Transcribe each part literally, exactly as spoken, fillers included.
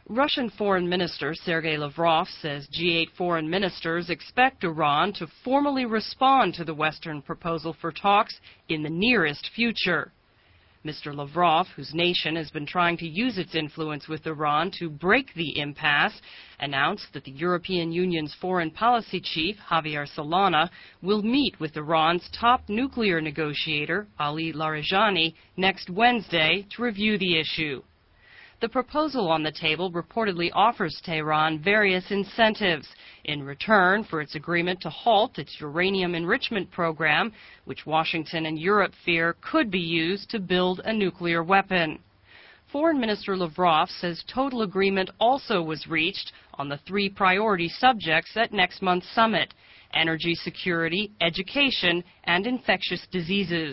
Russian Foreign Minister Sergei Lavrov says G eight foreign ministers expect Iran to formally respond to the Western proposal for talks in the nearest future. Mister Lavrov, whose nation has been trying to use its influence with Iran to break the impasse, announced that the European Union's foreign policy chief, Javier Solana, will meet with Iran's top nuclear negotiator, Ali Larijani, next Wednesday to review the issue. The proposal on the table reportedly offers Tehran various incentives in return for its agreement to halt its uranium enrichment program, which Washington and Europe fear could be used to build a nuclear weapon. Foreign Minister Lavrov says total agreement also was reached on the three priority subjects at next month's summit: energy security, education, and infectious diseases.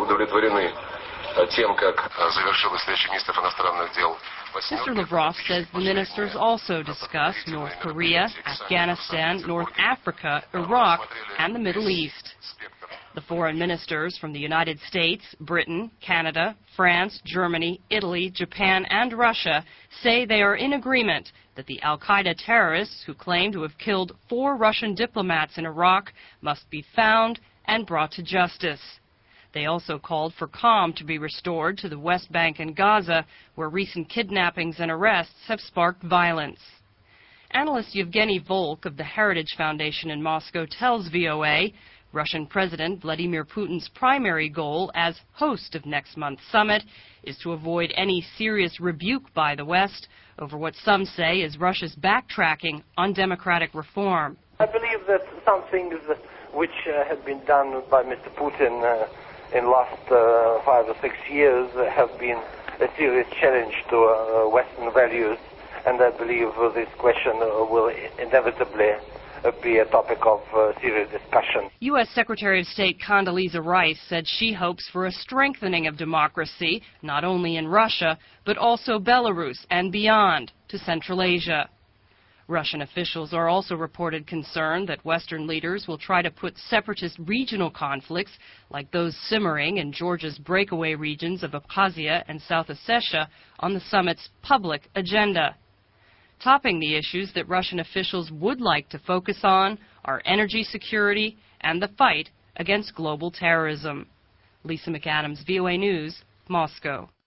Mister Lavrov says the ministers also discussed North Korea, Afghanistan, North Africa, Iraq, and the Middle East. The foreign ministers from the United States, Britain, Canada, France, Germany, Italy, Japan, and Russia say they are in agreement that the al-Qaeda terrorists who claim to have killed four Russian diplomats in Iraq must be found and brought to justice. They also called for calm to be restored to the West Bank and Gaza, where recent kidnappings and arrests have sparked violence. Analyst Yevgeny Volk of the Heritage Foundation in Moscow tells V O A Russian President Vladimir Putin's primary goal as host of next month's summit is to avoid any serious rebuke by the West over what some say is Russia's backtracking on democratic reform. I believe that some things which uh, have been done by Mister Putin uh, in the last uh, five or six years have been a serious challenge to uh, Western values, and I believe uh, this question uh, will inevitably uh, be a topic of uh, serious discussion. U S Secretary of State Condoleezza Rice said she hopes for a strengthening of democracy, not only in Russia, but also Belarus and beyond to Central Asia. Russian officials are also reported concerned that Western leaders will try to put separatist regional conflicts, like those simmering in Georgia's breakaway regions of Abkhazia and South Ossetia, on the summit's public agenda. Topping the issues that Russian officials would like to focus on are energy security and the fight against global terrorism. Lisa McAdams, V O A News, Moscow.